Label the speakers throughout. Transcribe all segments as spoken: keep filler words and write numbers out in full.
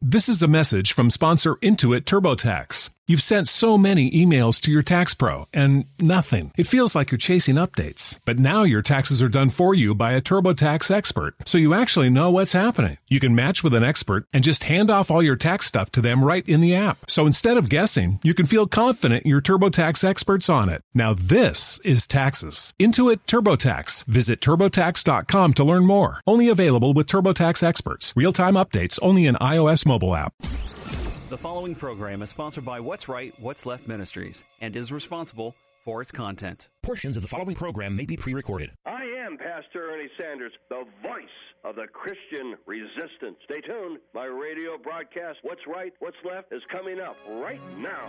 Speaker 1: This is a message from sponsor Intuit TurboTax. You've sent so many emails to your tax pro and nothing. It feels like you're chasing updates. But now your taxes are done for you by a TurboTax expert, so you actually know what's happening. You can match with an expert and just hand off all your tax stuff to them right in the app. So instead of guessing, you can feel confident your TurboTax expert's on it. Now this is taxes. Intuit TurboTax. Visit TurboTax dot com to learn more. Only available with TurboTax experts. Real-time updates only in iOS mobile app.
Speaker 2: The following program is sponsored by What's Right, What's Left Ministries and is responsible for its content.
Speaker 3: Portions of the following program may be pre-recorded.
Speaker 4: I am Pastor Ernie Sanders, the voice of the Christian resistance. Stay tuned. My radio broadcast, What's Right, What's Left, is coming up right now.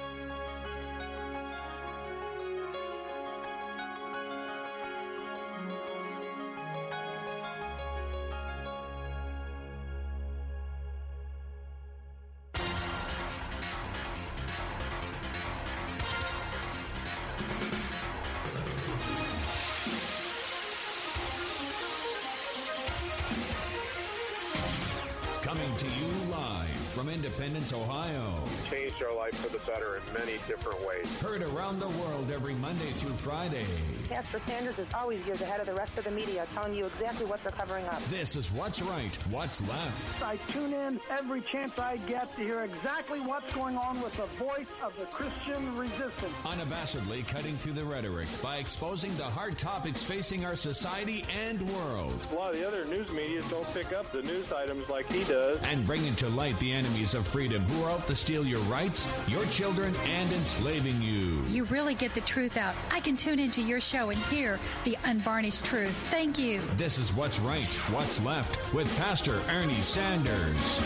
Speaker 5: Coming to you live from Independence, Ohio.
Speaker 6: Changed our life for the better in many different ways.
Speaker 5: Heard around the world every Monday through Friday.
Speaker 7: Pastor Sanders is always years ahead of the rest of the media, telling you exactly what they're covering up.
Speaker 5: This is What's Right, What's Left.
Speaker 8: I tune in every chance I get to hear exactly what's going on with the voice of the Christian resistance.
Speaker 5: Unabashedly cutting through the rhetoric by exposing the hard topics facing our society and world.
Speaker 6: A lot of the other news media don't pick up the news items like he does.
Speaker 5: And bringing to light the enemies of freedom who are out to steal your rights, your children, and enslaving you.
Speaker 9: You really get the truth out. I can tune into your show and hear the unvarnished truth. Thank you.
Speaker 5: This is What's Right, What's Left with Pastor Ernie Sanders.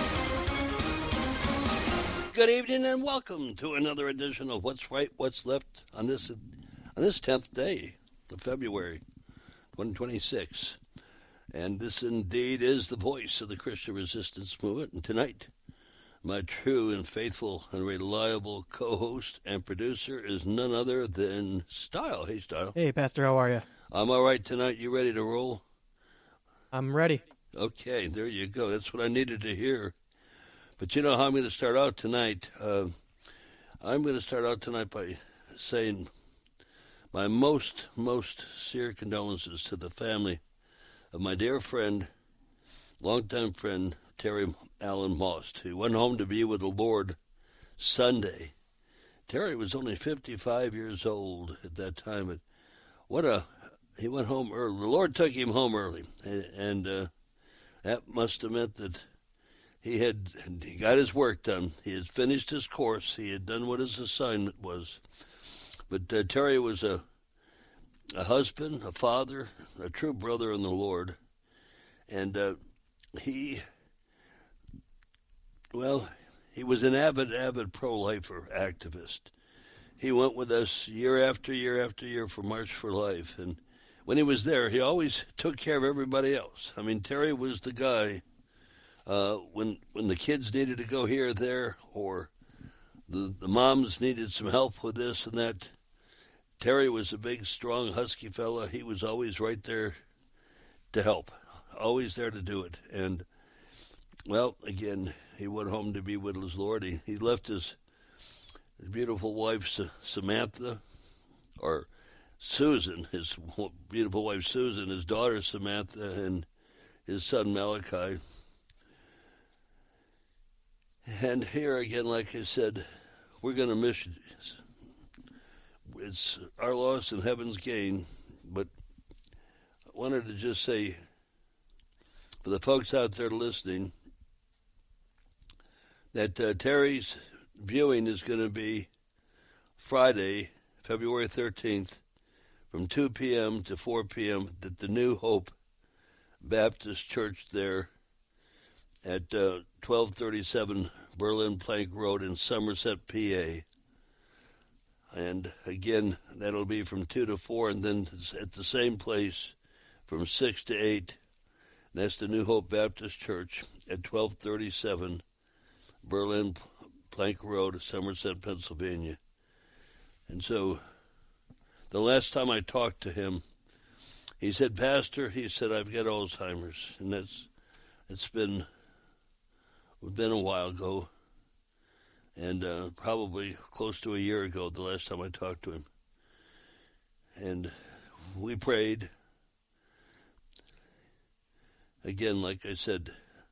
Speaker 10: Good evening and welcome to another edition of What's Right, What's Left on this on this tenth day of February twenty twenty-six. And this indeed is the voice of the Christian resistance movement. And tonight, my true and faithful and reliable co-host and producer is none other than Style. Hey, Style.
Speaker 11: Hey, Pastor, how are you?
Speaker 10: I'm all right tonight. You ready to roll?
Speaker 11: I'm ready.
Speaker 10: Okay, there you go. That's what I needed to hear. But you know how I'm going to start out tonight? Uh, I'm going to start out tonight by saying my most, most sincere condolences to the family of my dear friend, longtime friend, Terry Allen Most, who went home to be with the Lord Sunday. Terry was only fifty-five years old at that time. But what a, he went home early. The Lord took him home early, and, and uh, that must have meant that he had he got his work done. He had finished his course. He had done what his assignment was. But uh, Terry was a a husband, a father, a true brother in the Lord. And uh, he, well, he was an avid, avid pro-lifer activist. He went with us year after year after year for March for Life. And when he was there, he always took care of everybody else. I mean, Terry was the guy uh, when when the kids needed to go here or there, or the, the moms needed some help with this and that. Terry was a big, strong, husky fella. He was always right there to help, always there to do it. And, well, again, he went home to be with his Lord. He, he left his, his beautiful wife, Samantha, or Susan, his beautiful wife, Susan, his daughter, Samantha, and his son, Malachi. And here again, like I said, we're going to miss you. It's our loss and heaven's gain, but I wanted to just say, for the folks out there listening, that uh, Terry's viewing is going to be Friday, February thirteenth, from two p.m. to four p.m. at the New Hope Baptist Church there at uh, twelve thirty-seven Berlin Plank Road in Somerset, P A. And again, that'll be from two to four, and then at the same place from six to eight. That's the New Hope Baptist Church at twelve thirty-seven Berlin Plank Road, Somerset, Pennsylvania. And so the last time I talked to him, he said, Pastor, he said, I've got Alzheimer's. And that's it's been It's been a while ago, and uh, probably close to a year ago, the last time I talked to him. And we prayed. Again, like I said,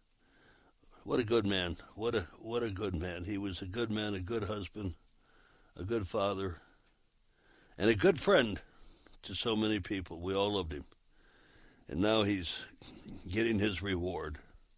Speaker 10: what a good man. What a what a good man. He was a good man, a good husband, a good father, and a good friend to so many people. We all loved him. And now he's getting his reward.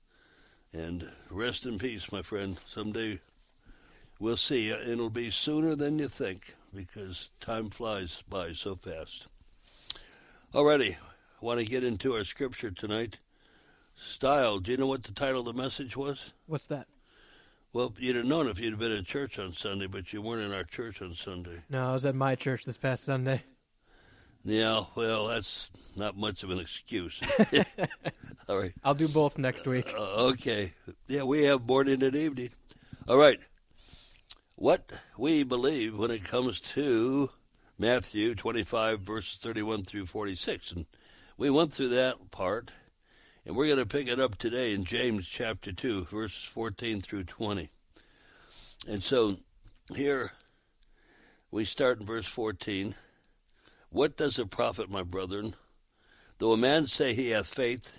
Speaker 10: And rest in peace, my friend. Someday we'll see. It'll be sooner than you think, because time flies by so fast. Alrighty, I want to get into our scripture tonight. Style. Do you know what the title of the message was?
Speaker 11: What's that?
Speaker 10: Well, you'd have known if you'd been in church on Sunday, but you weren't in our church on Sunday.
Speaker 11: No, I was at my church this past Sunday.
Speaker 10: Yeah, well, that's not much of an excuse. All right.
Speaker 11: I'll do both next week.
Speaker 10: Uh, okay. Yeah, we have morning and evening. All right. What we believe when it comes to Matthew twenty-five, verses thirty-one through forty-six. And we went through that part. And we're going to pick it up today in James chapter two, verses fourteen through twenty. And so here we start in verse fourteen. What does it profit, my brethren, though a man say he hath faith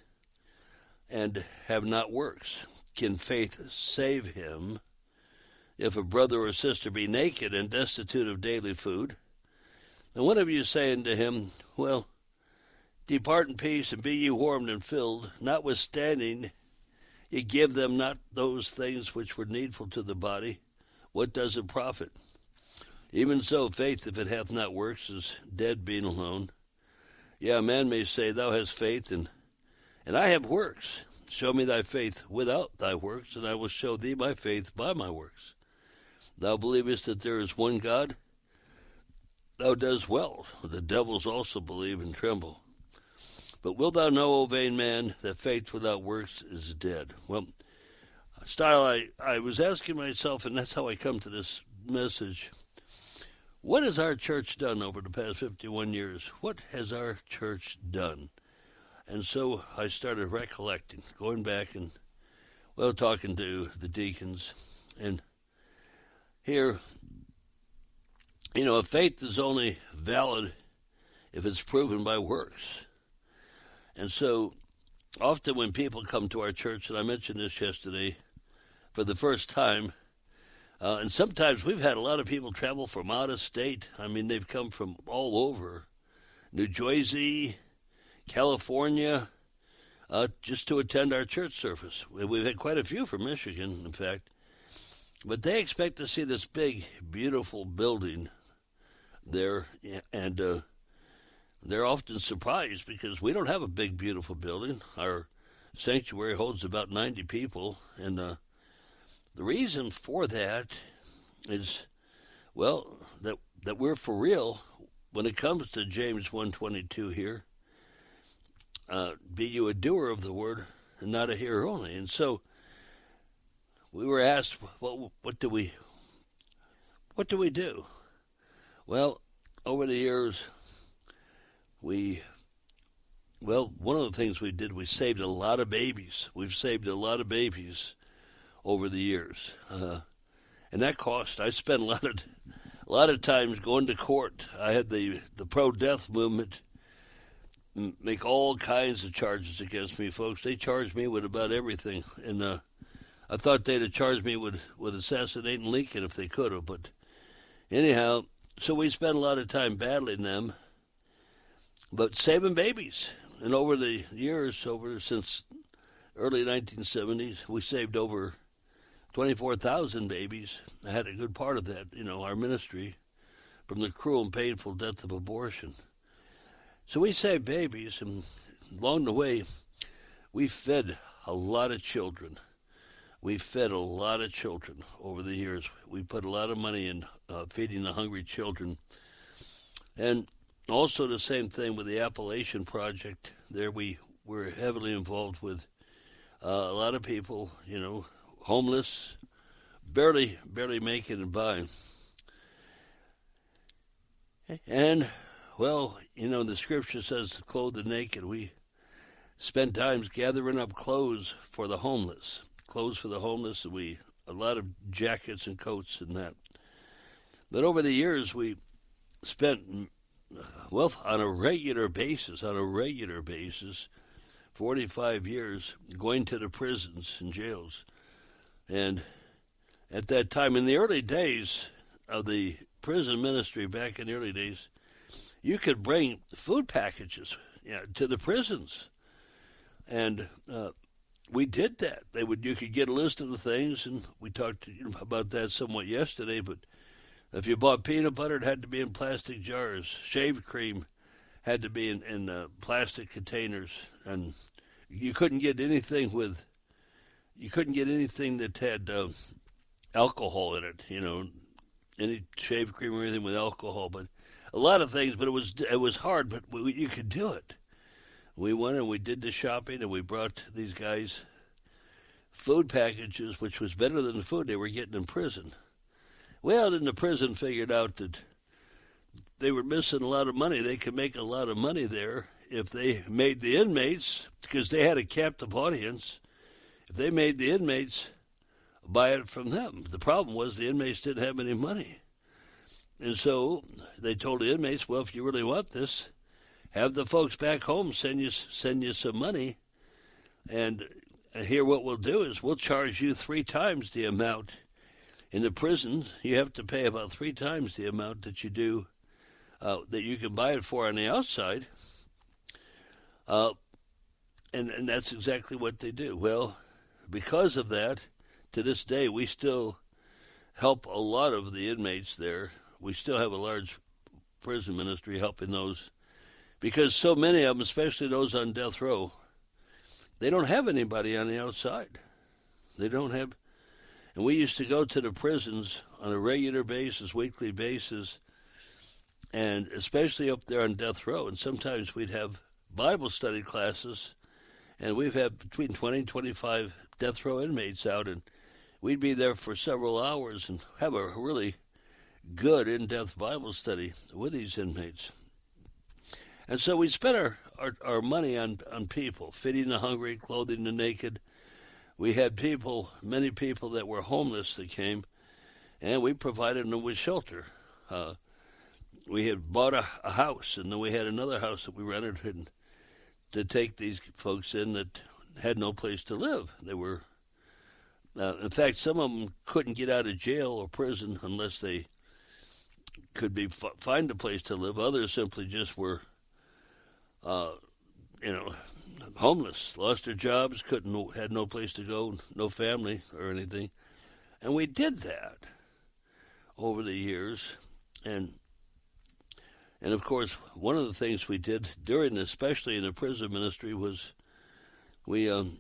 Speaker 10: and have not works? Can faith save him? If a brother or sister be naked and destitute of daily food, and one of you say unto him, well, depart in peace, and be ye warmed and filled, notwithstanding ye give them not those things which were needful to the body, what does it profit? Even so, faith, if it hath not works, is dead being alone. Yeah, a man may say, thou hast faith, and, and I have works. Show me thy faith without thy works, and I will show thee my faith by my works. Thou believest that there is one God? Thou doest well. The devils also believe and tremble. But wilt thou know, O vain man, that faith without works is dead? Well, Style, I, I was asking myself, and that's how I come to this message, what has our church done over the past fifty-one years? What has our church done? And so I started recollecting, going back and, well, talking to the deacons. And here, you know, faith is only valid if it's proven by works. And so often when people come to our church, and I mentioned this yesterday, for the first time, uh, and sometimes we've had a lot of people travel from out of state. I mean, they've come from all over, New Jersey, California, uh, just to attend our church service. We've had quite a few from Michigan, in fact. But they expect to see this big, beautiful building there, and uh, they're often surprised because we don't have a big, beautiful building. Our sanctuary holds about ninety people, and uh, the reason for that is, well, that that we're for real when it comes to James one twenty-two here. Uh, be you a doer of the word and not a hearer only. And so we were asked, well, what do we, what do we do? Well, over the years, we, well, one of the things we did, we saved a lot of babies. We've saved a lot of babies over the years, uh, and that cost. I spent a lot of, a lot of times going to court. I had the the pro-death movement make all kinds of charges against me, folks. They charged me with about everything, and uh, I thought they'd have charged me with with assassinating Lincoln if they could have. But anyhow, so we spent a lot of time battling them, but saving babies. And over the years, over since early nineteen seventies, we saved over twenty-four thousand babies. I had a good part of that, you know, our ministry, from the cruel and painful death of abortion. So we saved babies, and along the way, we fed a lot of children. We fed a lot of children over the years. We put a lot of money in uh, feeding the hungry children. And also the same thing with the Appalachian Project. There we were heavily involved with uh, a lot of people, you know, homeless, barely, barely making it by. And, well, you know, the scripture says to clothe the naked. We spend times gathering up clothes for the homeless, clothes for the homeless, and we a lot of jackets and coats and that. But over the years, we spent, well, on a regular basis, on a regular basis, forty-five years, going to the prisons and jails. And at that time, in the early days of the prison ministry, back in the early days, you could bring food packages, you know, to the prisons. And uh, we did that. They would you could get a list of the things, and we talked about that somewhat yesterday, but if you bought peanut butter, it had to be in plastic jars. Shaved cream had to be in, in uh, plastic containers, and you couldn't get anything with, you couldn't get anything that had uh, alcohol in it, you know, any shaved cream or anything with alcohol, but a lot of things, but it was it was hard, but we, you could do it. We went and we did the shopping, and we brought these guys food packages, which was better than the food they were getting in prison. Well, then the prison figured out that they were missing a lot of money. They could make a lot of money there if they made the inmates, because they had a captive audience, if they made the inmates buy it from them. The problem was the inmates didn't have any money. And so they told the inmates, well, if you really want this, have the folks back home send you send you some money, and here what we'll do is we'll charge you three times the amount. In the prison, you have to pay about three times the amount that you do, uh, that you can buy it for on the outside. Uh, and, and that's exactly what they do. Well, because of that, to this day, we still help a lot of the inmates there. We still have a large prison ministry helping those, because so many of them, especially those on death row, they don't have anybody on the outside. They don't have... And we used to go to the prisons on a regular basis, weekly basis, and especially up there on death row. And sometimes we'd have Bible study classes, and we've had between twenty and twenty-five death row inmates out, and we'd be there for several hours and have a really good in-depth Bible study with these inmates. And so we spent our, our, our money on, on people, feeding the hungry, clothing the naked. We had people, many people that were homeless that came, and we provided them with shelter. Uh, we had bought a, a house, and then we had another house that we rented in, to take these folks in that had no place to live. They were, uh, in fact, some of them couldn't get out of jail or prison unless they could be f- find a place to live. Others simply just were, uh, you know, homeless, lost their jobs, couldn't, had no place to go, no family or anything. And we did that over the years. And, and of course, one of the things we did during, especially in the prison ministry, was we, um,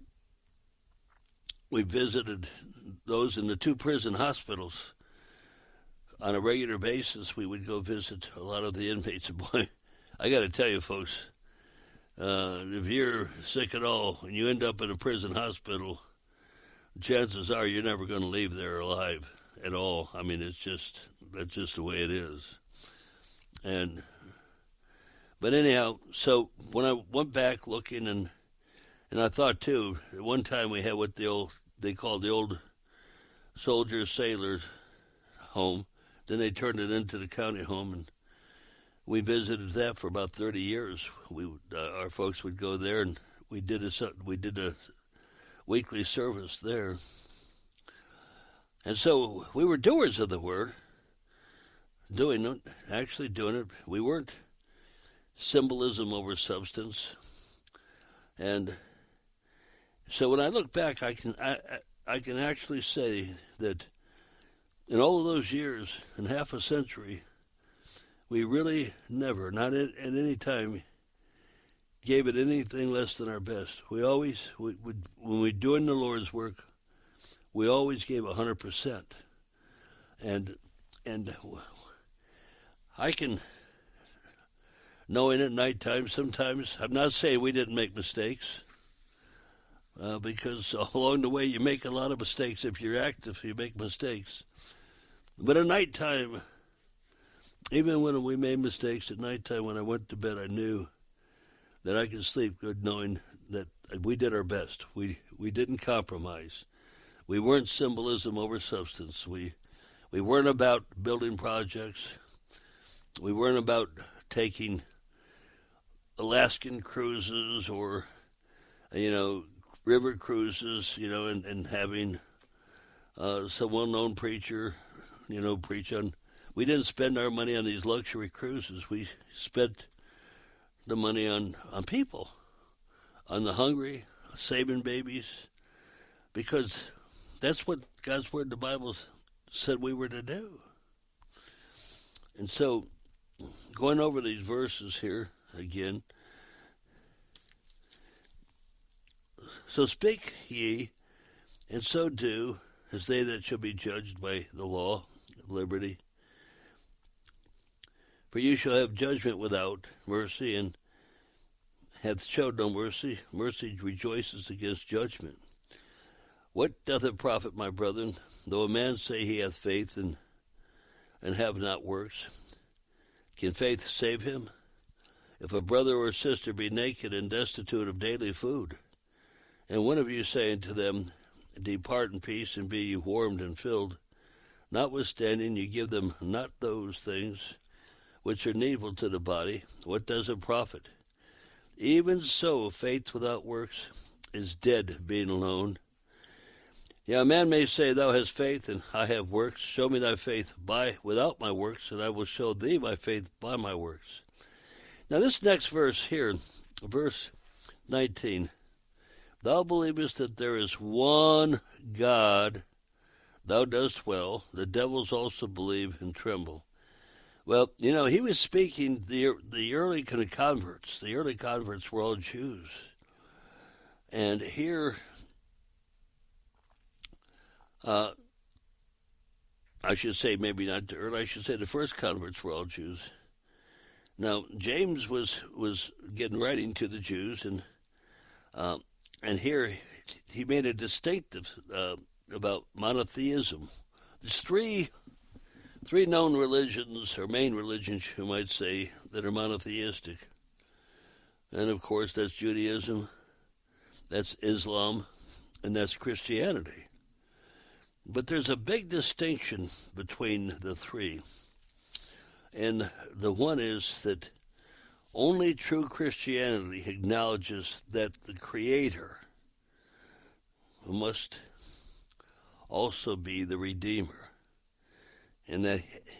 Speaker 10: we visited those in the two prison hospitals. On a regular basis, we would go visit a lot of the inmates. Boy, I got to tell you, folks, Uh, if you're sick at all and you end up in a prison hospital, chances are you're never going to leave there alive at all. I mean, it's just, that's just the way it is. And, but anyhow, so when I went back looking, and, and I thought too, at one time we had what the old, they called the old soldiers, sailors home. Then they turned it into the county home, and we visited that for about thirty years. We uh, our folks would go there, and we did a we did a weekly service there. And so we were doers of the word, doing it, actually doing it. We weren't symbolism over substance. And so when I look back, I can I I can actually say that in all of those years, in half a century, we really never, not at, at any time, gave it anything less than our best. We always, we, we, when we're doing the Lord's work, we always gave one hundred percent. And and I can, knowing at nighttime, sometimes, I'm not saying we didn't make mistakes, uh, because along the way you make a lot of mistakes. If you're active, you make mistakes. But at nighttime, even when we made mistakes at nighttime, when I went to bed, I knew that I could sleep good knowing that we did our best. We we didn't compromise. We weren't symbolism over substance. We we weren't about building projects. We weren't about taking Alaskan cruises or, you know, river cruises, you know, and, and having uh, some well-known preacher, you know, preach on. We didn't spend our money on these luxury cruises. We spent the money on, on people, on the hungry, saving babies, because that's what God's Word, the Bible, said we were to do. And so, going over these verses here again. So speak ye, and so do, as they that shall be judged by the law of liberty. For you shall have judgment without mercy, and hath showed no mercy. Mercy rejoices against judgment. What doth it profit, my brethren, though a man say he hath faith and and have not works? Can faith save him? If a brother or sister be naked and destitute of daily food, and one of you say unto them, Depart in peace, and be ye warmed and filled, notwithstanding ye give them not those things which are needful to the body, what does it profit? Even so, faith without works is dead, being alone. Yeah, a man may say, Thou hast faith, and I have works. Show me thy faith by without my works, and I will show thee my faith by my works. Now this next verse here, verse nineteen, Thou believest that there is one God, thou dost well. The devils also believe and tremble. Well, you know, he was speaking, the the early kind of converts, the early converts were all Jews. And here, uh, I should say maybe not the early, I should say the first converts were all Jews. Now, James was, was getting writing to the Jews, and uh, and here he made a distinctive uh, about monotheism. There's three three known religions, or main religions, you might say, that are monotheistic. And, of course, that's Judaism, that's Islam, and that's Christianity. But there's a big distinction between the three. And the one is that only true Christianity acknowledges that the Creator must also be the Redeemer, and that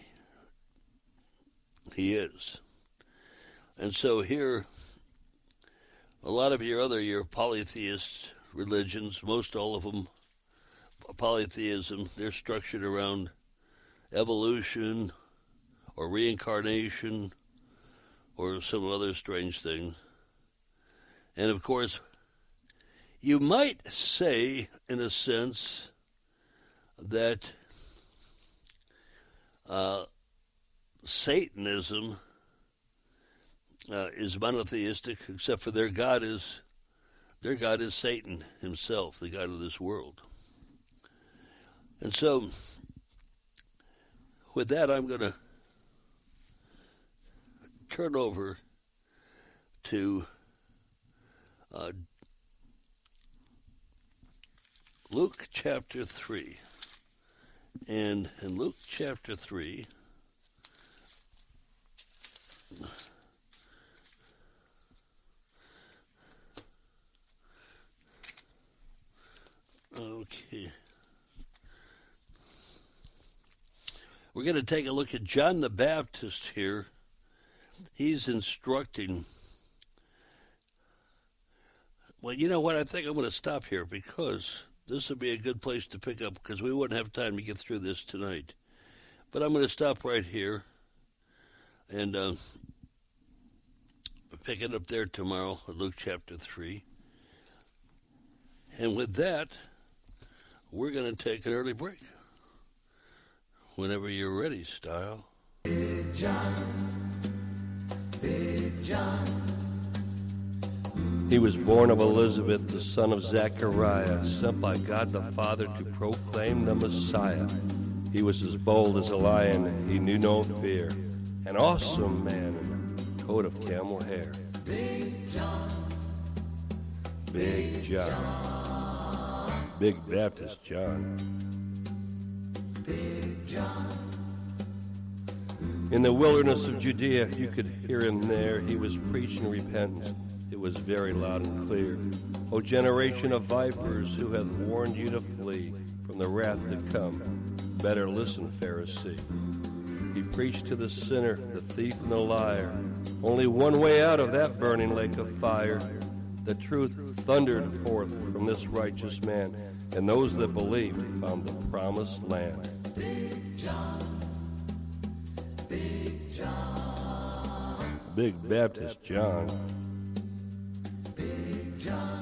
Speaker 10: He is. And so here, a lot of your other, your polytheist religions, most all of them, polytheism, they're structured around evolution or reincarnation or some other strange thing. And of course, you might say, in a sense, that uh, Satanism uh, is monotheistic, except for their God is their God is Satan himself, the God of this world. And so, with that, I'm going to turn over to uh, Luke chapter three. And in Luke chapter three, okay, we're going to take a look at John the Baptist here. He's instructing. Well, you know what? I think I'm going to stop here because this would be a good place to pick up because we wouldn't have time to get through this tonight. But I'm going to stop right here and uh, pick it up there tomorrow, Luke chapter three. And with that, we're going to take an early break. Whenever you're ready, style.
Speaker 12: Big John, Big John.
Speaker 13: He was born of Elizabeth, the son of Zechariah, sent by God the Father to proclaim the Messiah. He was as bold as a lion, he knew no fear, an awesome man in a coat of camel hair.
Speaker 12: Big John,
Speaker 13: Big John. Big Baptist John.
Speaker 12: Big John.
Speaker 13: In the wilderness of Judea, you could hear him there. He was preaching repentance. It was very loud and clear. O generation of vipers, who hath warned you to flee from the wrath to come, better listen, Pharisee. He preached to the sinner, the thief, and the liar. Only one way out of that burning lake of fire. The truth thundered forth from this righteous man, and those that believed found the promised land.
Speaker 12: Big John, Big John,
Speaker 13: Big Baptist John.
Speaker 12: Big John.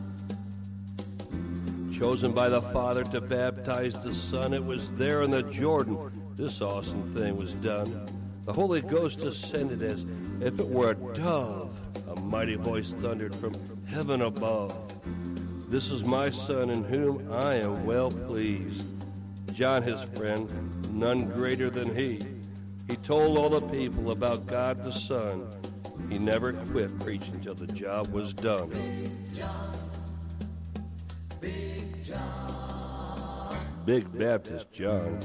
Speaker 13: Chosen by the Father to baptize the Son, it was there in the Jordan this awesome thing was done. The Holy Ghost descended as if it were a dove. A mighty voice thundered from heaven above. This is my Son in whom I am well pleased. John, his friend, none greater than he. He told all the people about God the Son. He never quit preaching till the job was done.
Speaker 12: Big John, Big John,
Speaker 13: Big Baptist John.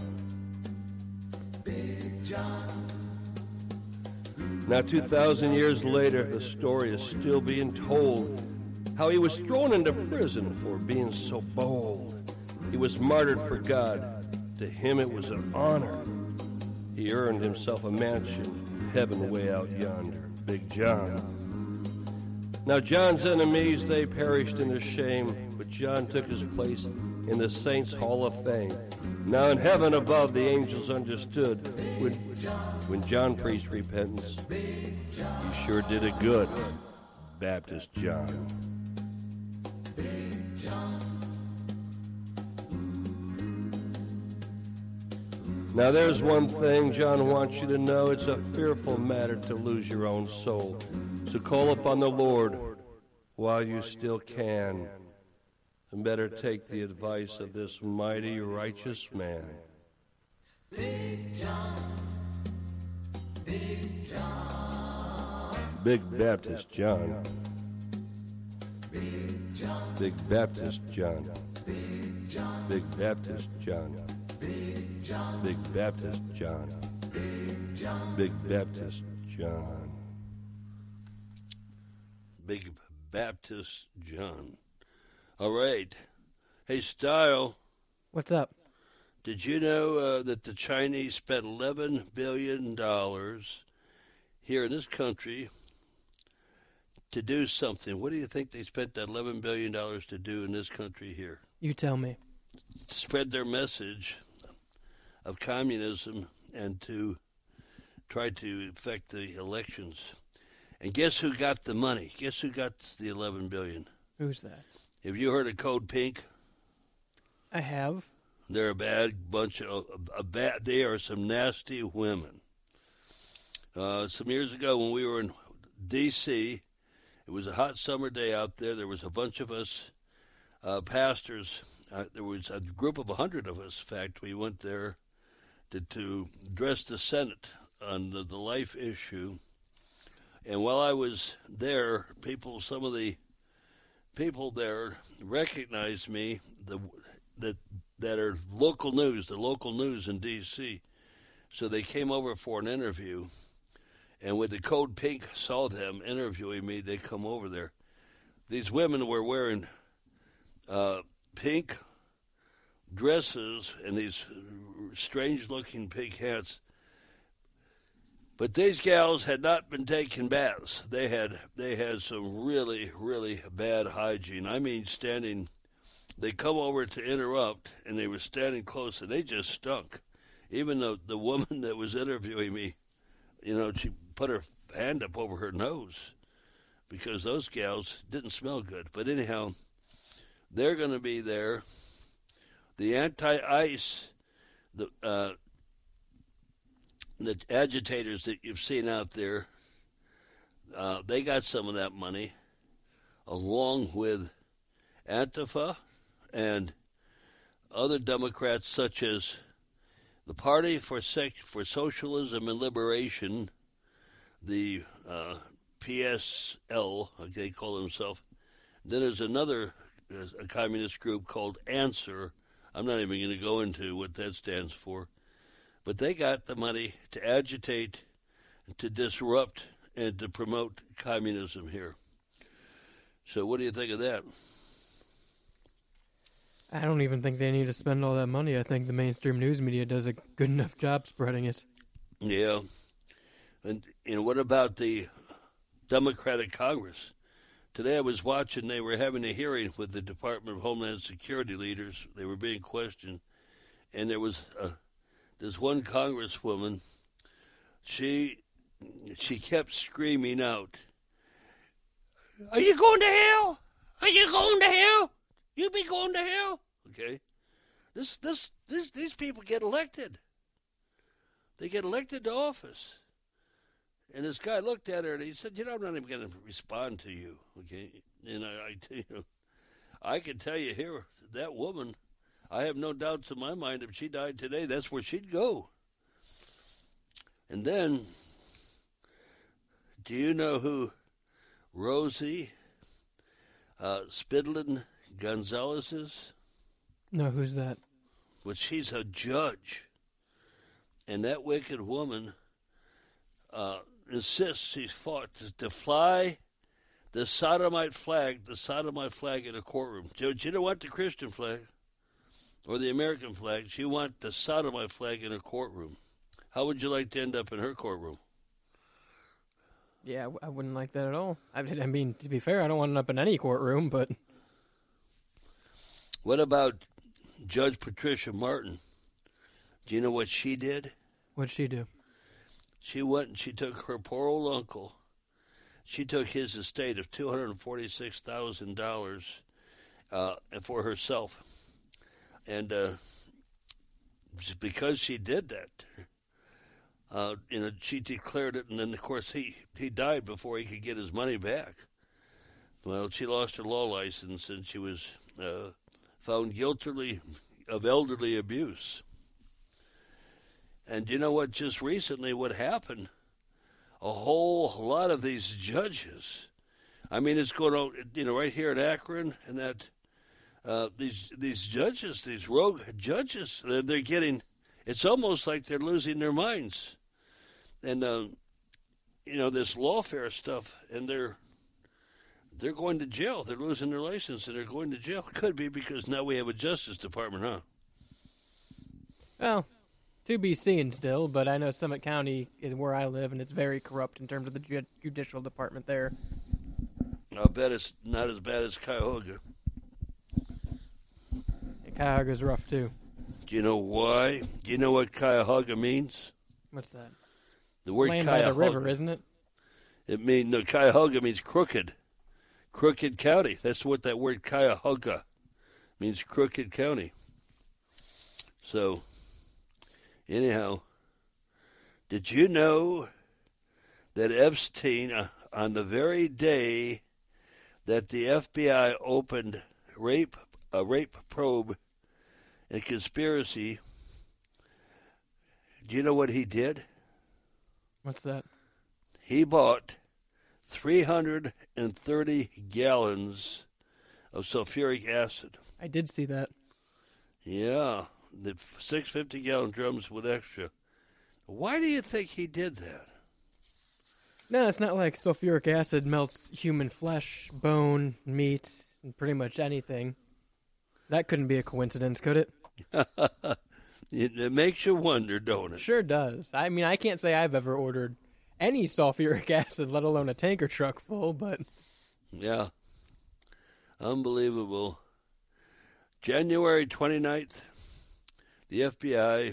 Speaker 12: Big John.
Speaker 13: Now, two thousand years later, the story is still being told. How he was thrown into prison for being so bold. He was martyred for God. To him it was an honor. He earned himself a mansion, heaven way out yonder. Big John. Now John's enemies, they perished in their shame, but John took his place in the Saints' Hall of Fame. Now in heaven above, the angels understood when, when John preached repentance. He sure did it good. Baptist John.
Speaker 12: Big John.
Speaker 13: Now there's one thing John wants you to know. It's a fearful matter to lose your own soul. So call upon the Lord while you still can. And better take the advice of this mighty righteous man.
Speaker 12: Big John. Big John.
Speaker 13: Big Baptist John.
Speaker 12: Big John.
Speaker 13: Big Baptist John.
Speaker 12: Big John.
Speaker 13: Big Baptist John.
Speaker 12: Big John.
Speaker 13: Big Baptist John.
Speaker 12: Big John.
Speaker 13: Big Baptist John.
Speaker 10: Big Baptist John. All right. Hey, Style.
Speaker 11: What's up?
Speaker 10: Did you know uh, that the Chinese spent eleven billion dollars here in this country to do something? What do you think they spent that eleven billion dollars to do in this country here?
Speaker 11: You tell me.
Speaker 10: To spread their message of communism and to try to affect the elections. And guess who got the money? Guess who got the eleven billion dollars?
Speaker 11: Who's that?
Speaker 10: Have you heard of Code Pink?
Speaker 11: I have.
Speaker 10: They're a bad bunch of a bad. They are some nasty women. Uh, some years ago, when we were in D C, it was a hot summer day out there. There was a bunch of us uh, pastors. Uh, there was a group of a hundred of us. In fact, we went there to, to address the Senate on the, the life issue. And while I was there, people, some of the people there recognized me. The that that are local news, the local news in D C So they came over for an interview, and when the Code Pink saw them interviewing me, they come over there. These women were wearing uh, pink dresses and these strange-looking pink hats. But these gals had not been taking baths. They had they had some really, really bad hygiene. I mean, standing... They come over to interrupt, and they were standing close, and they just stunk. Even though the woman that was interviewing me, you know, she put her hand up over her nose because those gals didn't smell good. But anyhow, they're going to be there. The anti-ICE, the uh, the agitators that you've seen out there, uh, they got some of that money, along with Antifa and other Democrats, such as the Party for Sec- for Socialism and Liberation, the uh, P S L, like they call themselves. Then there's another a communist group called Answer. I'm not even going to go into what that stands for. But they got the money to agitate, to disrupt, and to promote communism here. So what do you think of that?
Speaker 11: I don't even think they need to spend all that money. I think the mainstream news media does a good enough job spreading it.
Speaker 10: Yeah. And, and what about the Democratic Congress? Today I was watching, they were having a hearing with the Department of Homeland Security leaders. They were being questioned. And there was a, this one congresswoman, she she kept screaming out, "Are you going to hell? Are you going to hell? You be going to hell?" Okay? This, this, this, these people get elected. They get elected to office. And this guy looked at her and he said, "You know, I'm not even going to respond to you." Okay? And I, I, you know, I can tell you here, that woman, I have no doubts in my mind if she died today, that's where she'd go. And then, do you know who Rosie uh, Spidlin Gonzalez is?
Speaker 11: No, who's that?
Speaker 10: Well, she's a judge. And that wicked woman uh, insists she's fought to, to fly the sodomite flag, the sodomite flag in a courtroom. She didn't want the Christian flag or the American flag. She wanted the sodomite flag in a courtroom. How would you like to end up in her courtroom?
Speaker 11: Yeah, I wouldn't like that at all. I, I mean, to be fair, I don't want to end up in any courtroom, but...
Speaker 10: What about Judge Patricia Martin? Do you know what she did?
Speaker 11: What'd she do?
Speaker 10: She went and she took her poor old uncle. She took his estate of two hundred forty-six thousand dollars uh, for herself. And uh, because she did that, uh, you know, she declared it, and then, of course, he, he died before he could get his money back. Well, she lost her law license, and she was uh, found guilty of elderly abuse. And you know what? Just recently, what happened? A whole lot of these judges. I mean, it's going on, you know, right here in Akron, and that uh, these these judges, these rogue judges, they're, they're getting. It's almost like they're losing their minds, and uh, you know, this lawfare stuff, and they're they're going to jail. They're losing their license, and they're going to jail. Could be because now we have a Justice Department, huh?
Speaker 11: Well, to be seen still, but I know Summit County is where I live, and it's very corrupt in terms of the ju- judicial department there.
Speaker 10: I'll bet it's not as bad as Cuyahoga.
Speaker 11: And Cuyahoga's rough, too.
Speaker 10: Do you know why? Do you know what Cuyahoga means?
Speaker 11: What's that?
Speaker 10: The
Speaker 11: it's
Speaker 10: word
Speaker 11: land
Speaker 10: Cuyahoga.
Speaker 11: by the river, isn't it?
Speaker 10: It means, no, Cuyahoga means crooked. Crooked County. That's what that word Cuyahoga means, crooked county. So, anyhow, did you know that Epstein, uh, on the very day that the F B I opened rape a rape probe and conspiracy, do you know what he did?
Speaker 11: What's that?
Speaker 10: He bought three hundred thirty gallons of sulfuric acid.
Speaker 11: I did see that.
Speaker 10: Yeah, the six fifty-gallon drums with extra. Why do you think he did that?
Speaker 11: No, it's not like sulfuric acid melts human flesh, bone, meat, and pretty much anything. That couldn't be a coincidence, could it?
Speaker 10: it, it makes you wonder, don't it?
Speaker 11: Sure does. I mean, I can't say I've ever ordered any sulfuric acid, let alone a tanker truck full, but...
Speaker 10: Yeah. Unbelievable. January twenty-ninth, the F B I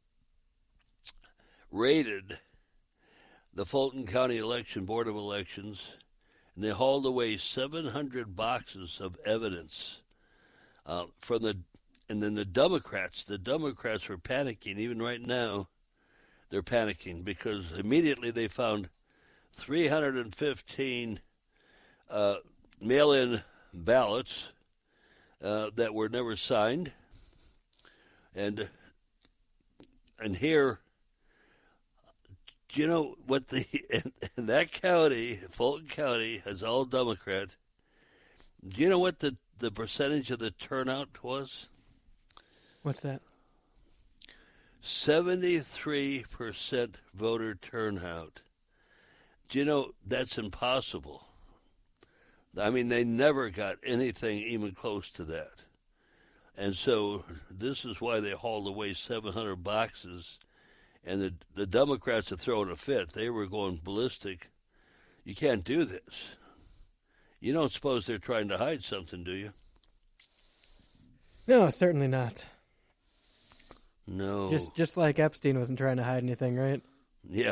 Speaker 10: raided the Fulton County Election Board of Elections, and they hauled away seven hundred boxes of evidence uh, from the, and then the Democrats, the Democrats were panicking. Even right now, they're panicking because immediately they found three hundred fifteen uh, mail-in ballots uh, that were never signed, and and here. Do you know what the in, in that county, Fulton County, is all Democrat? Do you know what the the percentage of the turnout was?
Speaker 11: What's that?
Speaker 10: seventy-three percent voter turnout. Do you know that's impossible? I mean, they never got anything even close to that. And so this is why they hauled away seven hundred boxes. And the, the Democrats are throwing a fit. They were going ballistic. You can't do this. You don't suppose they're trying to hide something, do you?
Speaker 11: No, certainly not.
Speaker 10: No.
Speaker 11: Just just like Epstein wasn't trying to hide anything, right?
Speaker 10: Yeah.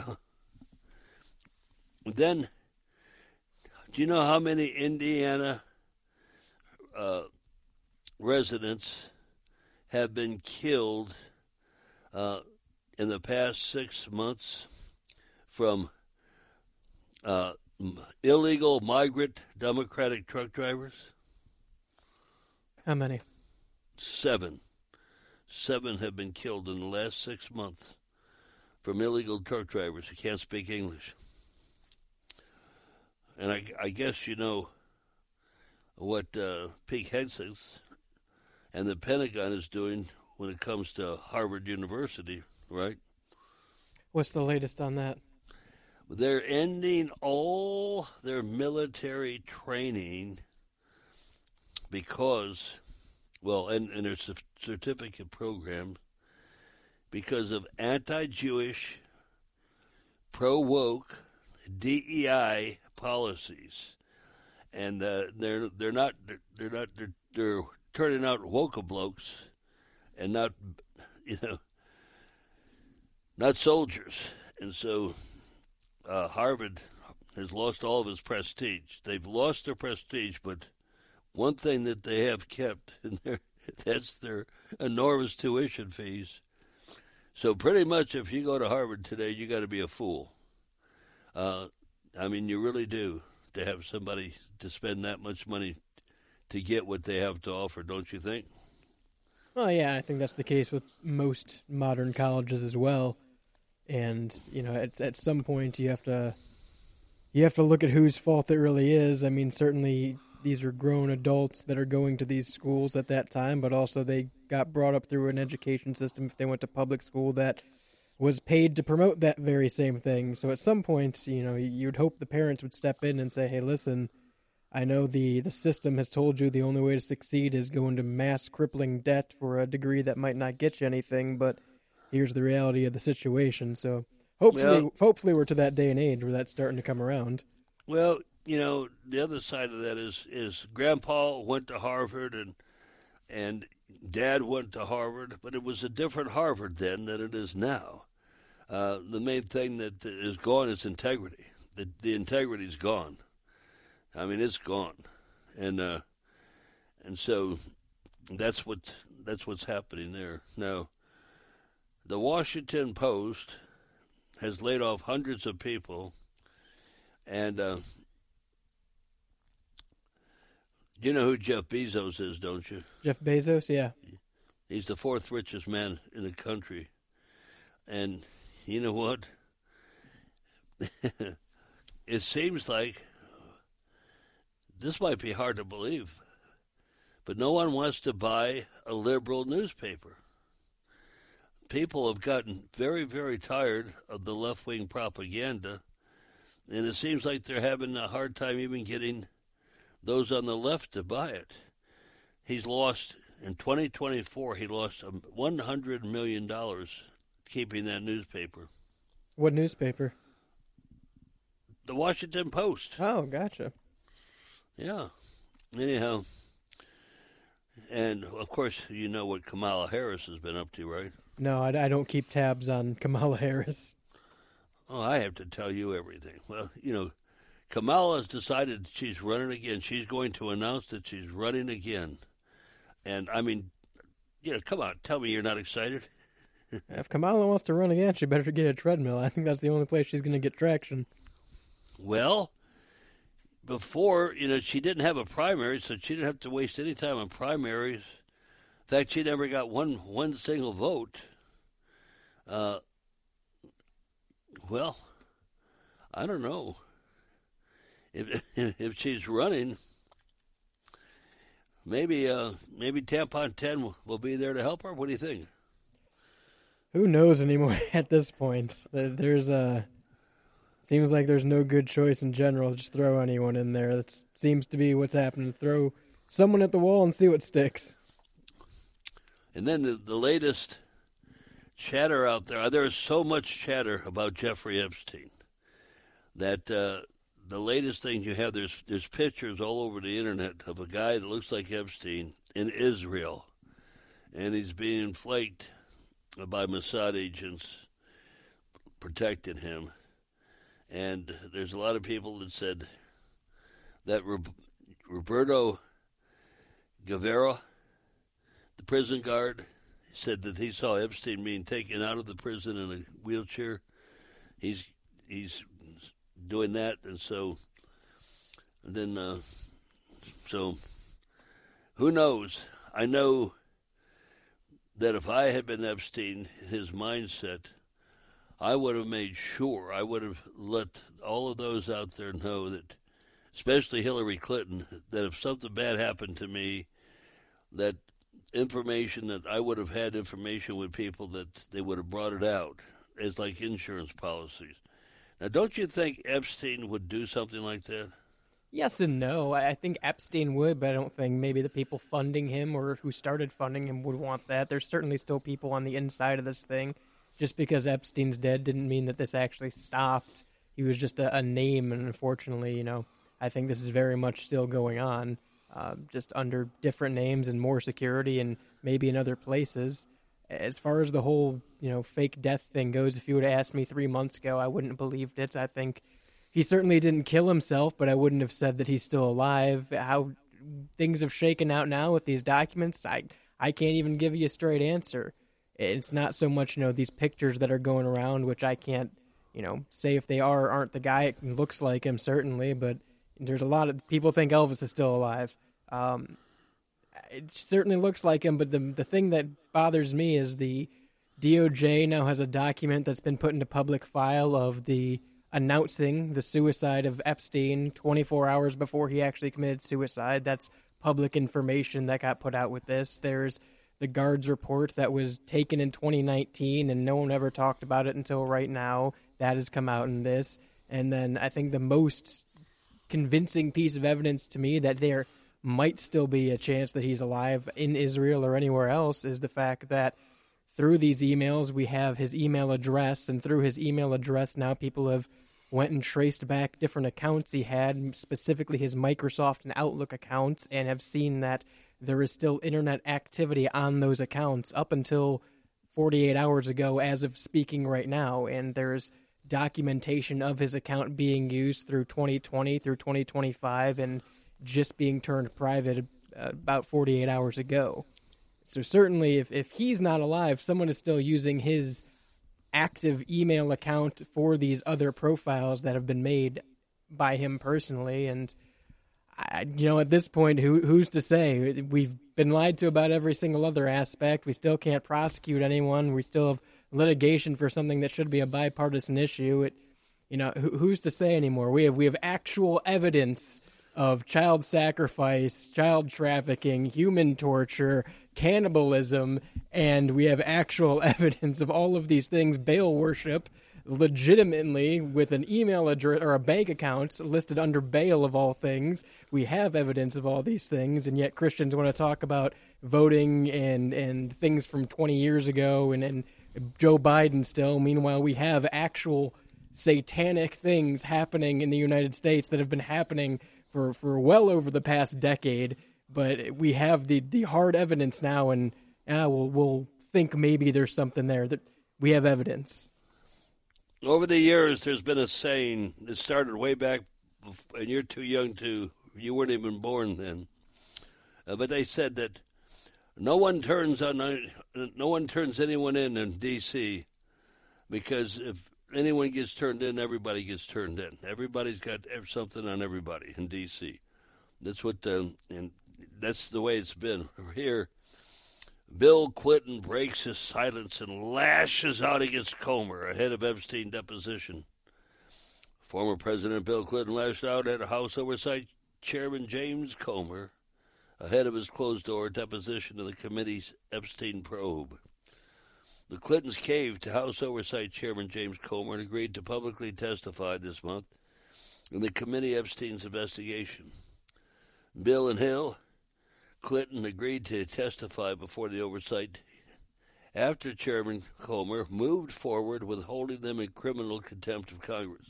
Speaker 10: Then, do you know how many Indiana uh, residents have been killed uh, in the past six months from uh, illegal migrant Democratic truck drivers?
Speaker 11: How many?
Speaker 10: Seven. Seven have been killed in the last six months from illegal truck drivers who can't speak English. And I, I guess you know what uh, Pete Hegseth and the Pentagon is doing when it comes to Harvard University, right?
Speaker 11: What's the latest on that?
Speaker 10: They're ending all their military training because, well, and, and their certificate program, because of anti-Jewish, pro-woke, D E I policies, and uh, they're they're not they're not they're, they're turning out woke blokes, and not you know not soldiers, and so uh, Harvard has lost all of its prestige. They've lost their prestige, but one thing that they have kept, and that's their enormous tuition fees. So pretty much, if you go to Harvard today, you got to be a fool. Uh, I mean, you really do, to have somebody to spend that much money to get what they have to offer, don't you think?
Speaker 11: Well, yeah, I think that's the case with most modern colleges as well. And, you know, at at some point you have to you have to look at whose fault it really is. I mean, certainly these are grown adults that are going to these schools at that time, but also they got brought up through an education system if they went to public school that was paid to promote that very same thing. So at some point, you know, you'd hope the parents would step in and say, hey, listen, I know the, the system has told you the only way to succeed is go into mass crippling debt for a degree that might not get you anything, but here's the reality of the situation. So hopefully,
Speaker 10: well,
Speaker 11: hopefully we're to that day and age where that's starting to come around.
Speaker 10: Well, you know, the other side of that is, is Grandpa went to Harvard and and Dad went to Harvard, but it was a different Harvard then than it is now. Uh, the main thing that is gone is integrity. The, the integrity is gone. I mean, it's gone, and uh, and so that's what that's what's happening there now. The Washington Post has laid off hundreds of people, and uh, you know who Jeff Bezos is, don't you?
Speaker 11: Jeff Bezos, yeah.
Speaker 10: He's the fourth richest man in the country. And you know what? It seems like this might be hard to believe, but no one wants to buy a liberal newspaper. People have gotten very, very tired of the left-wing propaganda, and it seems like they're having a hard time even getting those on the left to buy it. He's lost, in twenty twenty-four, he lost one hundred million dollars keeping that newspaper.
Speaker 11: What newspaper?
Speaker 10: The Washington Post.
Speaker 11: Oh, gotcha.
Speaker 10: Yeah. Anyhow, and of course, you know what Kamala Harris has been up to, right?
Speaker 11: No, I, I don't keep tabs on Kamala Harris.
Speaker 10: Oh, I have to tell you everything. Well, you know, Kamala has decided she's running again. She's going to announce that she's running again. And, I mean, you know, come on, tell me you're not excited.
Speaker 11: If Kamala wants to run again, she better get a treadmill. I think that's the only place she's going to get traction.
Speaker 10: Well, before, you know, she didn't have a primary, so she didn't have to waste any time on primaries. In fact, she never got one one single vote. Uh, well, I don't know. If if she's running, maybe uh, maybe Tampon ten will, will be there to help her. What do you think?
Speaker 11: Who knows anymore at this point? There's a seems like there's no good choice in general. Just throw anyone in there. That seems to be what's happening. Throw someone at the wall and see what sticks.
Speaker 10: And then the, the latest chatter out there. There is so much chatter about Jeffrey Epstein that uh, the latest thing you have, there's there's pictures all over the internet of a guy that looks like Epstein in Israel, and he's being flaked by Mossad agents protecting him. And there's a lot of people that said that Roberto Guevara, the prison guard, said that he saw Epstein being taken out of the prison in a wheelchair. He's he's doing that, and so and then uh, so who knows? I know that if I had been Epstein, his mindset, I would have made sure, I would have let all of those out there know that, especially Hillary Clinton, that if something bad happened to me, that information that I would have had information with people that they would have brought it out as like insurance policies. Now, don't you think Epstein would do something like that?
Speaker 11: Yes and no. I think Epstein would, but I don't think maybe the people funding him or who started funding him would want that. There's certainly still people on the inside of this thing. Just because Epstein's dead didn't mean that this actually stopped. He was just a, a name, and unfortunately, you know, I think this is very much still going on, uh, just under different names and more security and maybe in other places. As far as the whole, you know, fake death thing goes, if you would have asked me three months ago, I wouldn't have believed it. I think he certainly didn't kill himself, but I wouldn't have said that he's still alive. How things have shaken out now with these documents, I, I can't even give you a straight answer. It's not so much, you know, these pictures that are going around, which I can't, you know, say if they are or aren't the guy. It looks like him, certainly, but there's a lot of people think Elvis is still alive. Um, it certainly looks like him, but the the thing that bothers me is the D O J now has a document that's been put into public file of the announcing the suicide of Epstein twenty-four hours before he actually committed suicide. That's public information that got put out with this. There's the guards report that was taken in twenty nineteen, and no one ever talked about it until right now. That has come out in this. And then I think the most convincing piece of evidence to me that there might still be a chance that he's alive in Israel or anywhere else is the fact that through these emails, we have his email address, and through his email address now people have went and traced back different accounts he had, specifically his Microsoft and Outlook accounts, and have seen that there is still internet activity on those accounts up until forty-eight hours ago as of speaking right now, and there's documentation of his account being used through twenty twenty through twenty twenty-five and just being turned private about forty-eight hours ago. So certainly if, if he's not alive, someone is still using his active email account for these other profiles that have been made by him personally. And, I, you know, at this point, who who's to say? We've been lied to about every single other aspect. We still can't prosecute anyone. We still have litigation for something that should be a bipartisan issue. It, you know, who, who's to say anymore? We have we have actual evidence of child sacrifice, child trafficking, human torture, cannibalism, and we have actual evidence of all of these things, Baal worship, legitimately with an email address or a bank account listed under Baal of all things. We have evidence of all these things, and yet Christians want to talk about voting and, and things from twenty years ago and, and Joe Biden still. Meanwhile, we have actual satanic things happening in the United States that have been happening for, for well over the past decade, but we have the, the hard evidence now, and uh, we'll, we'll think maybe there's something there, that we have evidence.
Speaker 10: Over the years, there's been a saying that started way back, and you're too young to, you weren't even born then, uh, but they said that no one turns on, no one turns anyone in in D C because if anyone gets turned in, everybody gets turned in. Everybody's got something on everybody in D C That's what, um, and that's the way it's been. Here, Bill Clinton breaks his silence and lashes out against Comer ahead of Epstein deposition. Former President Bill Clinton lashed out at House Oversight Chairman James Comer ahead of his closed-door deposition in the committee's Epstein probe. The Clintons caved to House Oversight Chairman James Comer and agreed to publicly testify this month in the committee Epstein's investigation. Bill and Hill Clinton agreed to testify before the oversight after Chairman Comer moved forward with holding them in criminal contempt of Congress.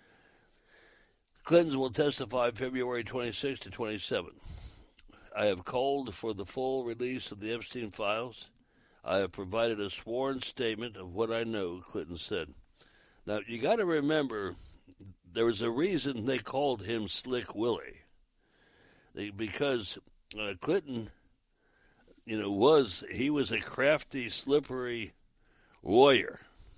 Speaker 10: Clintons will testify February twenty-sixth to twenty-seventh. I have called for the full release of the Epstein files. I have provided a sworn statement of what I know, Clinton said. Now, you got to remember, there was a reason they called him Slick Willie. They, because uh, Clinton, you know, was, he was a crafty, slippery lawyer.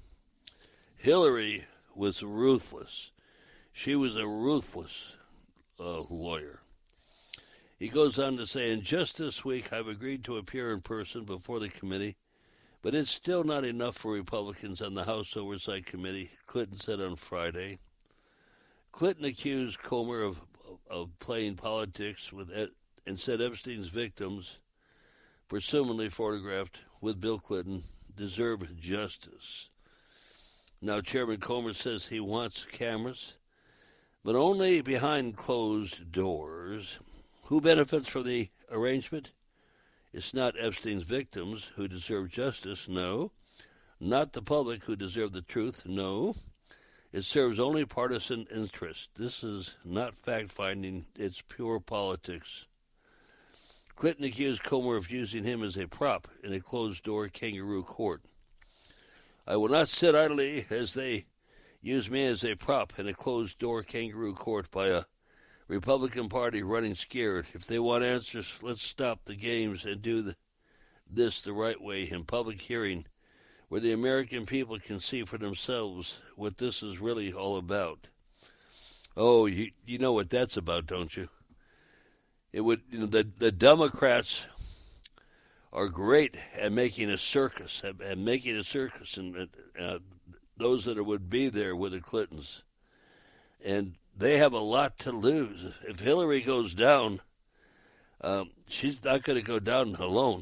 Speaker 10: Hillary was ruthless. She was a ruthless uh, lawyer. He goes on to say, in just this week, I've agreed to appear in person before the committee, but it's still not enough for Republicans on the House Oversight Committee, Clinton said on Friday. Clinton accused Comer of, of playing politics with Ed, and said Epstein's victims, presumably photographed with Bill Clinton, deserve justice. Now, Chairman Comer says he wants cameras, but only behind closed doors. Who benefits from the arrangement? It's not Epstein's victims who deserve justice, no. Not the public who deserve the truth, no. It serves only partisan interest. This is not fact-finding, it's pure politics. Clinton accused Comer of using him as a prop in a closed-door kangaroo court. I will not sit idly as they use me as a prop in a closed-door kangaroo court by a Republican Party running scared. If they want answers, let's stop the games and do the, this the right way in public hearing, where the American people can see for themselves what this is really all about. Oh, you you know what that's about, don't you? It would you know the the Democrats are great at making a circus, at, at making a circus, and uh, those that would be there with the Clintons, and they have a lot to lose. If Hillary goes down, um, she's not going to go down alone.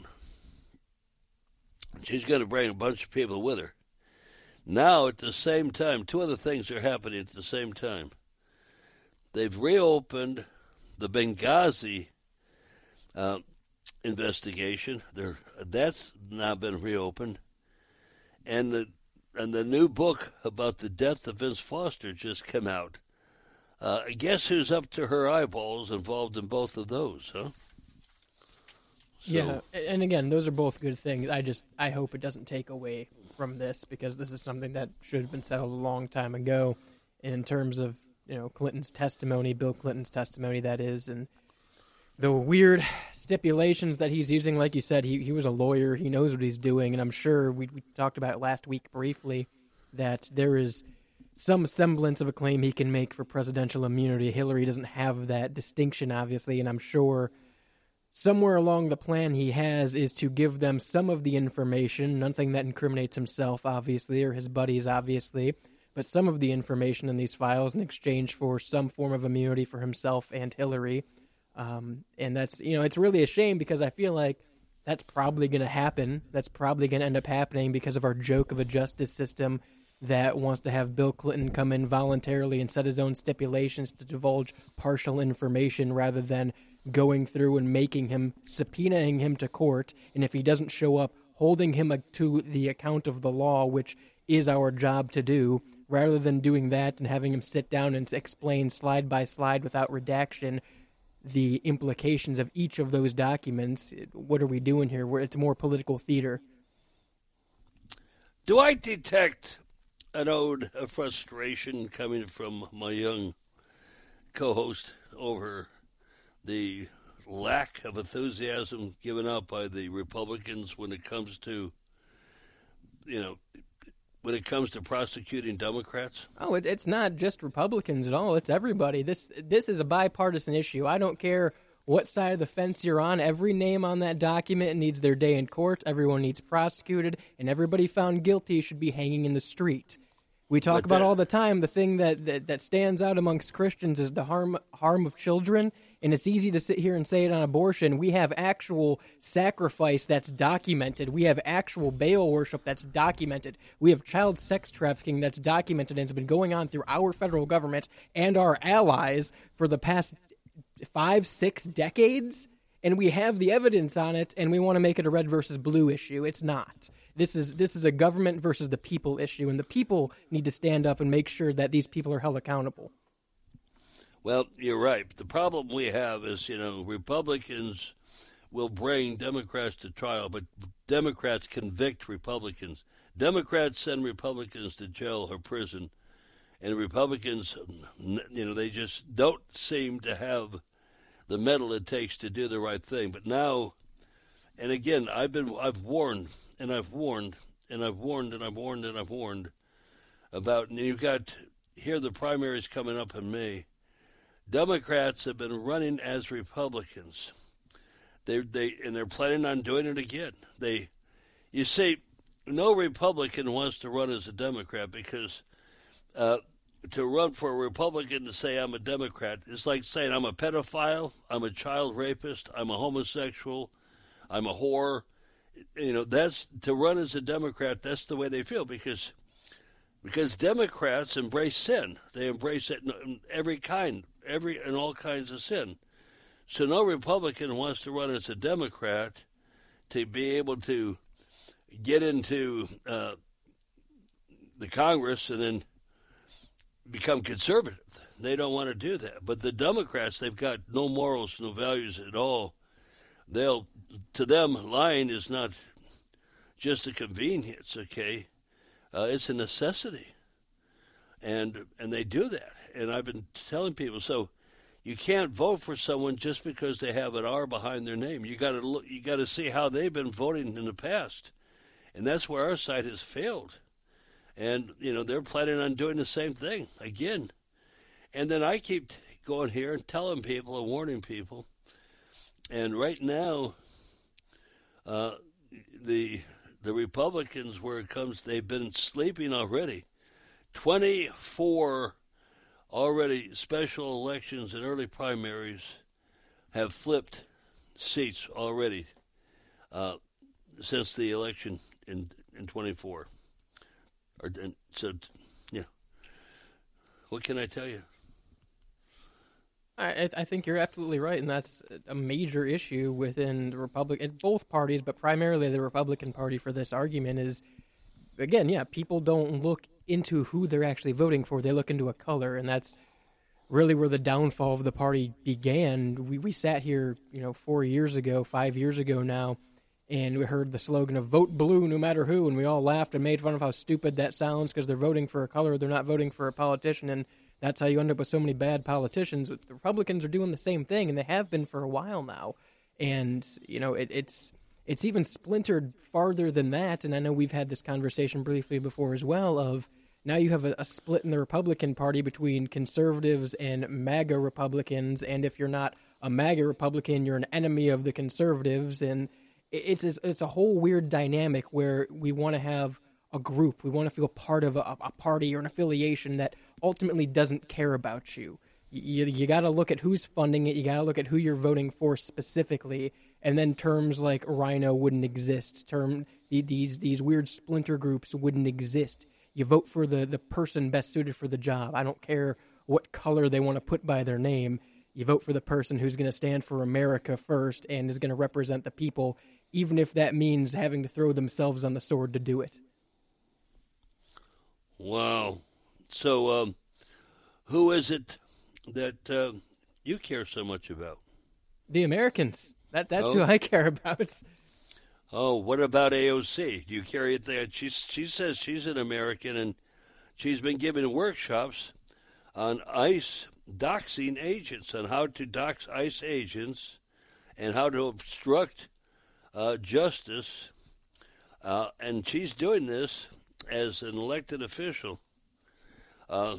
Speaker 10: She's going to bring a bunch of people with her. Now, at the same time, two other things are happening at the same time. They've reopened the Benghazi uh, investigation. They're, that's now been reopened. And the, and the new book about the death of Vince Foster just came out. Uh, guess who's up to her eyeballs involved in both of those, huh? So.
Speaker 11: Yeah, and again, those are both good things. I just, I hope it doesn't take away from this, because this is something that should have been settled a long time ago in terms of, you know, Clinton's testimony, Bill Clinton's testimony, that is, and the weird stipulations that he's using. Like you said, he, he was a lawyer. He knows what he's doing, and I'm sure we, we talked about it last week briefly that there is some semblance of a claim he can make for presidential immunity. Hillary doesn't have that distinction, obviously, and I'm sure somewhere along the plan he has is to give them some of the information, nothing that incriminates himself, obviously, or his buddies, obviously, but some of the information in these files in exchange for some form of immunity for himself and Hillary. Um, and that's, you know, it's really a shame, because I feel like that's probably going to happen. That's probably going to end up happening because of our joke of a justice system that wants to have Bill Clinton come in voluntarily and set his own stipulations to divulge partial information rather than going through and making him, subpoenaing him to court, and if he doesn't show up, holding him to the account of the law, which is our job to do, rather than doing that and having him sit down and explain slide by slide without redaction the implications of each of those documents. What are we doing here? Where it's more political theater.
Speaker 10: Do I detect an ode of frustration coming from my young co-host over the lack of enthusiasm given out by the Republicans when it comes to, you know, when it comes to prosecuting Democrats?
Speaker 11: Oh, it, it's not just Republicans at all. It's everybody. This this is a bipartisan issue. I don't care what side of the fence you're on. Every name on that document needs their day in court. Everyone needs prosecuted, and everybody found guilty should be hanging in the street. We talk but about that, all the time, the thing that, that, that stands out amongst Christians is the harm harm of children, And it's easy to sit here and say it on abortion. We have actual sacrifice that's documented. We have actual Baal worship that's documented. We have child sex trafficking that's documented, and it's been going on through our federal government and our allies for the past five, six decades. And we have the evidence on it, and we want to make it a red versus blue issue. It's not. This is this is a government versus the people issue, and the people need to stand up and make sure that these people are held accountable.
Speaker 10: Well, you're right. The problem we have is, you know, Republicans will bring Democrats to trial, but Democrats convict Republicans. Democrats send Republicans to jail or prison, and Republicans, you know, they just don't seem to have the mettle it takes to do the right thing. But now, and again, I've been, I've warned, and I've warned, and I've warned, and I've warned, and I've warned about, and you've got, here the primaries coming up in May. Democrats have been running as Republicans. They they and they're planning on doing it again. They, you see, no Republican wants to run as a Democrat because uh, to run for a Republican to say I'm a Democrat is like saying I'm a pedophile, I'm a child rapist, I'm a homosexual, I'm a whore. You know, that's to run as a Democrat. That's the way they feel because because Democrats embrace sin. They embrace it in every kind. Every and all kinds of sin. So no Republican wants to run as a Democrat to be able to get into uh, the Congress and then become conservative. They don't want to do that. But the Democrats, they've got no morals, no values at all. They'll, to them, lying is not just a convenience, okay? Uh, it's a necessity. And and they do that. And I've been telling people, so you can't vote for someone just because they have an R behind their name. You got to look. You got to see how they've been voting in the past, and that's where our side has failed. And you know they're planning on doing the same thing again. And then I keep going here and telling people and warning people. And right now, uh, the the Republicans, where it comes, they've been sleeping already. twenty-four already special elections and early primaries have flipped seats already uh, since the election in in twenty-four. Or, and so, yeah. What can I tell you?
Speaker 11: I, I think you're absolutely right, and that's a major issue within the Republican, both parties, but primarily the Republican Party for this argument is, again, yeah, people don't look into who they're actually voting for. They look into a color, and that's really where the downfall of the party began. We we sat here, you know, four years ago, five years ago now, and we heard the slogan of "Vote blue, no matter who," and we all laughed and made fun of how stupid that sounds because they're voting for a color, they're not voting for a politician, and that's how you end up with so many bad politicians. The Republicans are doing the same thing, and they have been for a while now. And, you know, it, it's it's even splintered farther than that, and I know we've had this conversation briefly before as well, of now you have a, a split in the Republican Party between conservatives and MAGA Republicans, and if you're not a MAGA Republican, you're an enemy of the conservatives, and it's it's a whole weird dynamic where we want to have a group, we want to feel part of a, a party or an affiliation that ultimately doesn't care about you. You, you got to look at who's funding it, you got to look at who you're voting for specifically, and then terms like Rhino wouldn't exist. Term these these weird splinter groups wouldn't exist. You vote for the, the person best suited for the job. I don't care what color they want to put by their name. You vote for the person who's going to stand for America first and is going to represent the people, even if that means having to throw themselves on the sword to do it.
Speaker 10: Wow. So um, who is it that uh, you care so much about?
Speaker 11: The Americans. That That's
Speaker 10: oh.
Speaker 11: who I care about.
Speaker 10: Oh, what about A O C? Do you carry it there? She, she says she's an American, and she's been giving workshops on ICE doxing agents, on how to dox ICE agents and how to obstruct uh, justice. Uh, and she's doing this as an elected official. Uh,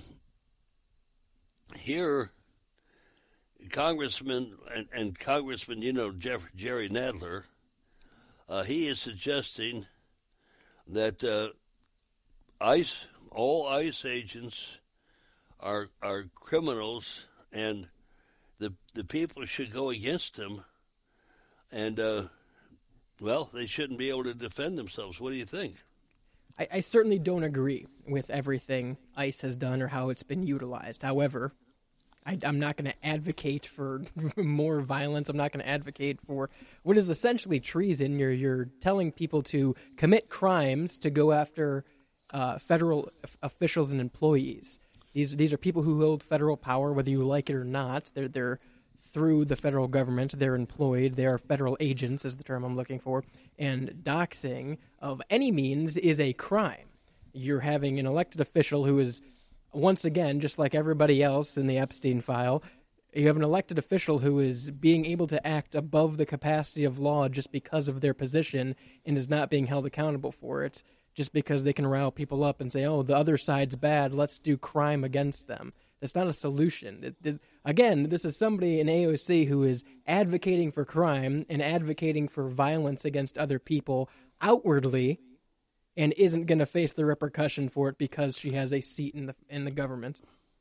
Speaker 10: here, Congressman and, and Congressman, you know, Jeff, Jerry Nadler, uh, he is suggesting that uh, ICE, all ICE agents are are criminals, and the the people should go against him, and uh, well, they shouldn't be able to defend themselves. What do you think?
Speaker 11: I, I certainly don't agree with everything ICE has done or how it's been utilized. However, I, I'm not going to advocate for more violence. I'm not going to advocate for what is essentially treason. You're you're telling people to commit crimes to go after uh, federal officials and employees. These these are people who hold federal power, whether you like it or not. They're they're through the federal government. They're employed. They are federal agents, is the term I'm looking for. And doxing of any means is a crime. You're having an elected official who is, once again, just like everybody else in the Epstein file, you have an elected official who is being able to act above the capacity of law just because of their position and is not being held accountable for it, just because they can rile people up and say, oh, the other side's bad, let's do crime against them. That's not a solution. It, it, again, this is somebody in A O C who is advocating for crime and advocating for violence against other people outwardly and isn't going to face the repercussion for it because she has a seat in the in the government.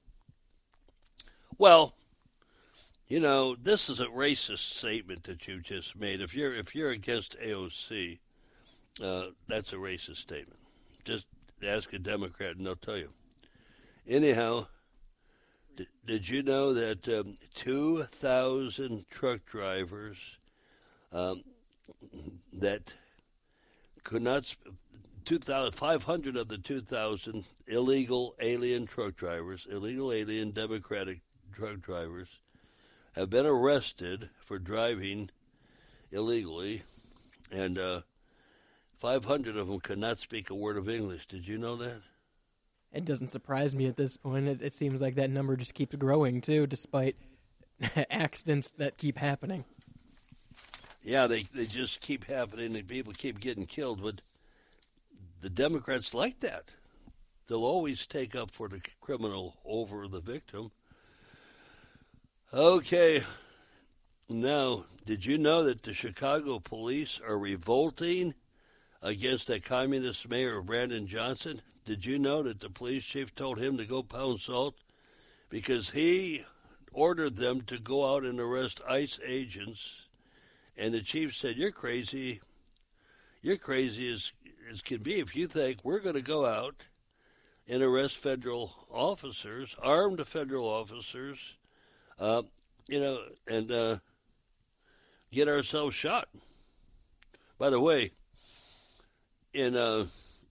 Speaker 10: Well, you know, this is a racist statement that you just made. If you're if you're against A O C, uh, that's a racist statement. Just ask a Democrat and they'll tell you. Anyhow, d- did you know that um, two thousand truck drivers um, that could not, sp- two thousand, five hundred of the two thousand illegal alien truck drivers, illegal alien Democratic truck drivers, have been arrested for driving illegally, and uh, five hundred of them could not speak a word of English. Did you know that?
Speaker 11: It doesn't surprise me at this point. It, it seems like that number just keeps growing, too, despite accidents that keep happening.
Speaker 10: Yeah, they, they just keep happening, and people keep getting killed, but the Democrats like that. They'll always take up for the criminal over the victim. Okay, now, did you know that the Chicago police are revolting against that communist mayor, Brandon Johnson? Did you know that the police chief told him to go pound salt because he ordered them to go out and arrest ICE agents, and the chief said, you're crazy. You're crazy as, as can be if you think we're going to go out and arrest federal officers, armed federal officers, uh, you know, and uh, get ourselves shot. By the way, in uh,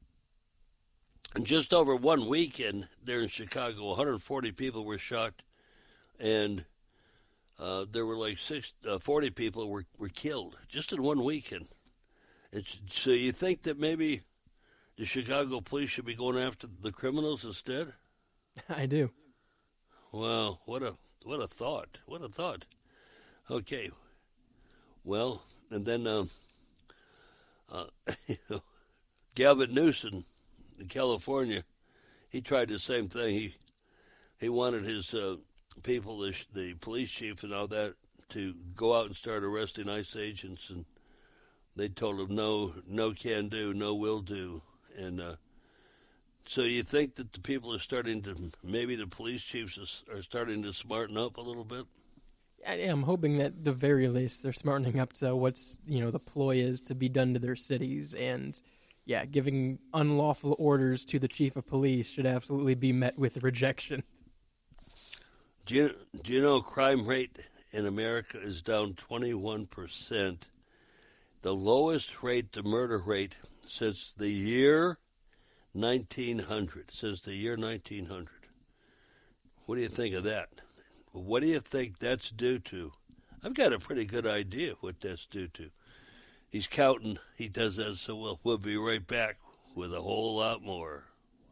Speaker 10: just over one weekend there in Chicago, one hundred forty people were shot, and uh, there were like six, uh, forty people were, were killed just in one weekend. It's, so you think that maybe the Chicago police should be going after the criminals instead?
Speaker 11: I do.
Speaker 10: Wow, what a what a thought! What a thought! Okay, well, and then um, uh, Gavin Newsom in California, he tried the same thing. He he wanted his uh, people, the, the police chief and all that, to go out and start arresting ICE agents, and they told him no, no can do, no will do. And uh, so you think that the people are starting to, maybe the police chiefs are starting to smarten up a little bit?
Speaker 11: I am hoping that at the very least they're smartening up to what's, you know, the ploy is to be done to their cities. And, yeah, giving unlawful orders to the chief of police should absolutely be met with rejection.
Speaker 10: Do you, do you know crime rate in America is down twenty-one percent? The lowest rate, the murder rate, since the year nineteen hundred. Since the year nineteen hundred. What do you think of that? What do you think that's due to? I've got a pretty good idea what that's due to. He's counting. He does that so well. We'll be right back with a whole lot more.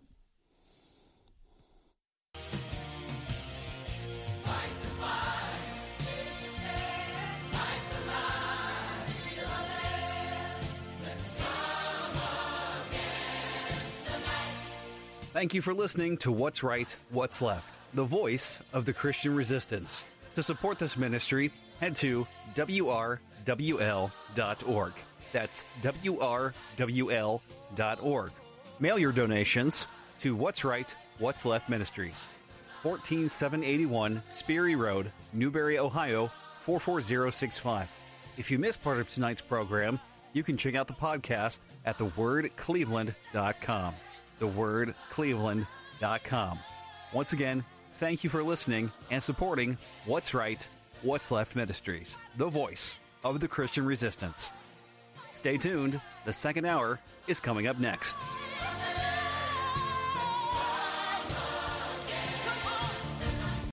Speaker 2: Thank you for listening to What's Right, What's Left, the voice of the Christian resistance. To support this ministry, head to W R W L dot org. That's W R W L dot org. Mail your donations to What's Right, What's Left Ministries, fourteen seven eighty-one Sperry Road, Newberry, Ohio, four four zero six five. If you missed part of tonight's program, you can check out the podcast at the word cleveland dot com. the word cleveland dot com. Once again, thank you for listening and supporting What's Right, What's Left Ministries, the voice of the Christian resistance. Stay tuned. The second hour is coming up next.